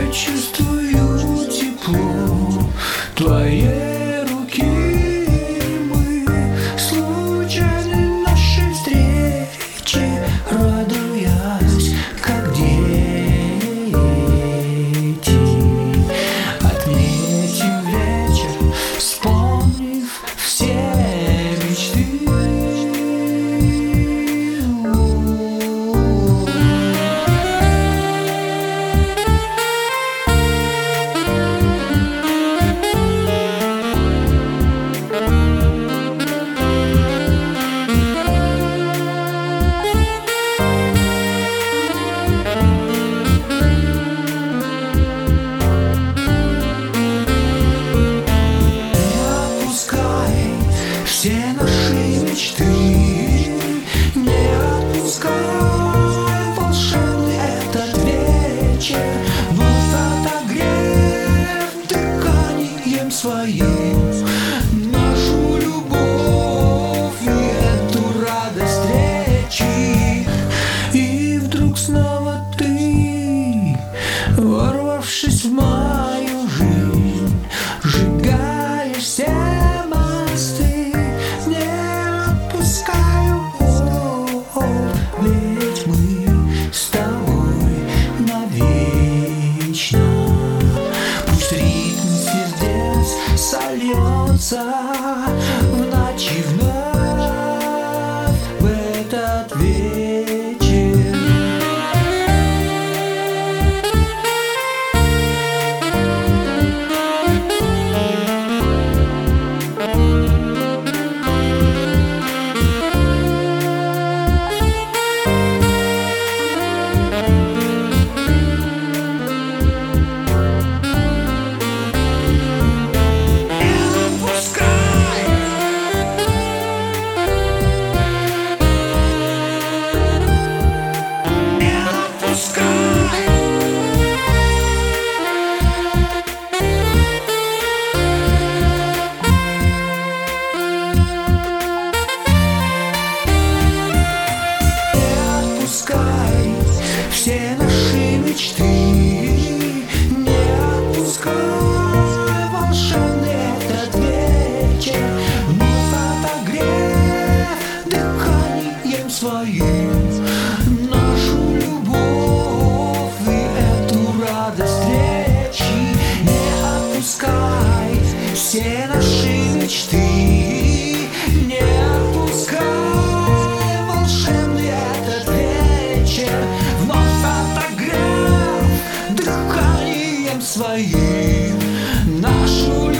Я чувствую тепло твоей руки. Мы случайны нашей встречи, радуясь, как дети. Отметим вечер, вспомнив все мечты. Все наши мечты не отпускай, волшебный этот вечер, вновь отогрев дыханием своим нашу любовь и эту радость встречи. И вдруг снова ты, ворвавшись в мою жизнь, сжигаешь все мосты. Ведь мы с тобой навечно. Пусть ритм сердец сольется в ночи вновь в этот вечер. Все наши мечты не отпускай, волшебный этот вечер, вновь отогрев дыханием своим нашу любовь и эту радость встречи. Не отпускай все наши мечты, не отпускай, волшебный этот вечер, вновь отогрев дыханием своим нашу любовь.